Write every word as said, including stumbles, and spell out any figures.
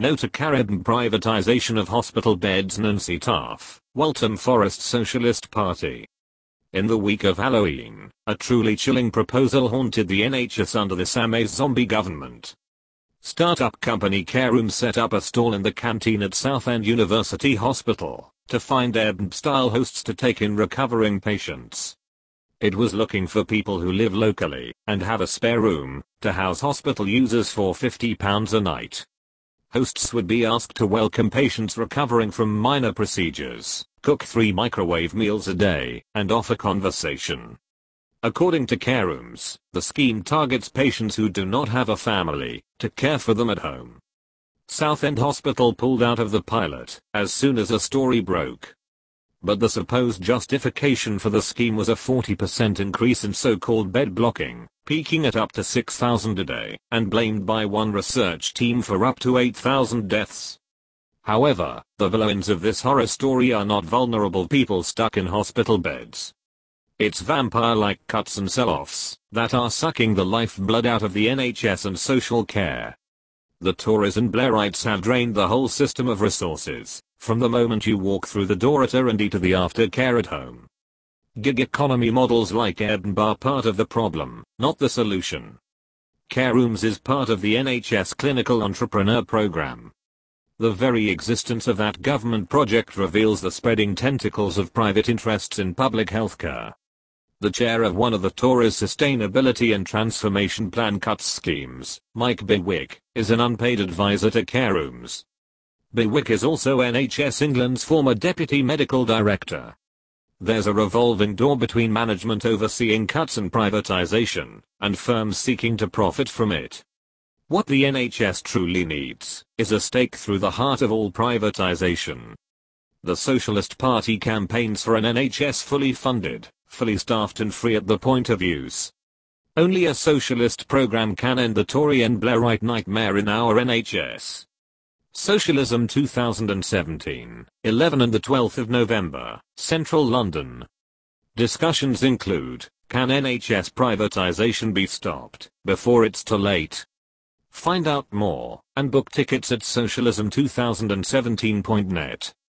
No to Caribbean privatization of hospital beds. Nancy Taff, Waltham Forest Socialist Party. In the week of Halloween, a truly chilling proposal haunted the N H S under the Sama's zombie government. Startup company Carerooms set up a stall in the canteen at Southend University Hospital to find Airbnb-style hosts to take in recovering patients. It was looking for people who live locally and have a spare room to house hospital users for fifty pounds a night. Hosts would be asked to welcome patients recovering from minor procedures, cook three microwave meals a day, and offer conversation. According to Carerooms, the scheme targets patients who do not have a family to care for them at home. Southend Hospital pulled out of the pilot as soon as a story broke. But the supposed justification for the scheme was a forty percent increase in so-called bed blocking, peaking at up to six thousand a day, and blamed by one research team for up to eight thousand deaths. However, the villains of this horror story are not vulnerable people stuck in hospital beds. It's vampire-like cuts and sell-offs that are sucking the lifeblood out of the N H S and social care. The Tories and Blairites have drained the whole system of resources, from the moment you walk through the door at R and D to the aftercare at home. Gig economy models like Airbnb are part of the problem, not the solution. Carerooms is part of the N H S Clinical Entrepreneur Program. The very existence of that government project reveals the spreading tentacles of private interests in public healthcare. The chair of one of the Tories' Sustainability and Transformation Plan cuts schemes, Mike Bewick, is an unpaid advisor to Carerooms. Bewick is also N H S England's former deputy medical director. There's a revolving door between management overseeing cuts and privatization, and firms seeking to profit from it. What the N H S truly needs is a stake through the heart of all privatization. The Socialist Party campaigns for an N H S fully funded, fully staffed and free at the point of use. Only a socialist program can end the Tory and Blairite nightmare in our N H S. Socialism two thousand seventeen, eleven and the twelfth of November, Central London. Discussions include, can N H S privatization be stopped before it's too late? Find out more and book tickets at socialism two thousand seventeen dot net.